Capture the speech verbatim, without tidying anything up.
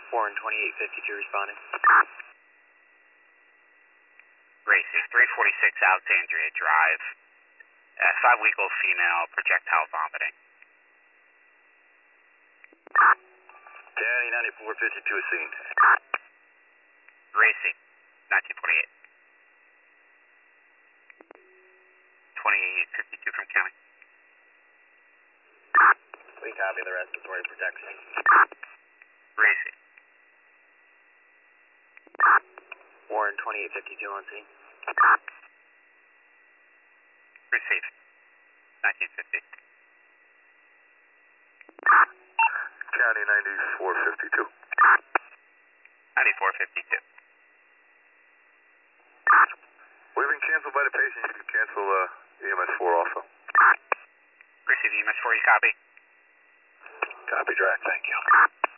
Warren twenty-eight fifty-two responding. Racing, three forty-six Alexandria Drive. Uh, five-week-old female, projectile vomiting. Danny ninety-four fifty-two is seen. Racing, nineteen twenty-eight. twenty-eight fifty-two from county. We copy the respiratory protection. Racing. Warren twenty-eight fifty-two on scene. Receive. nineteen fifty. County ninety-four fifty-two. ninety-four fifty-two. We've been canceled by the patient. You can cancel uh, E M S four also. Receive E M S four, you copy? Copy, Drac. Thank you.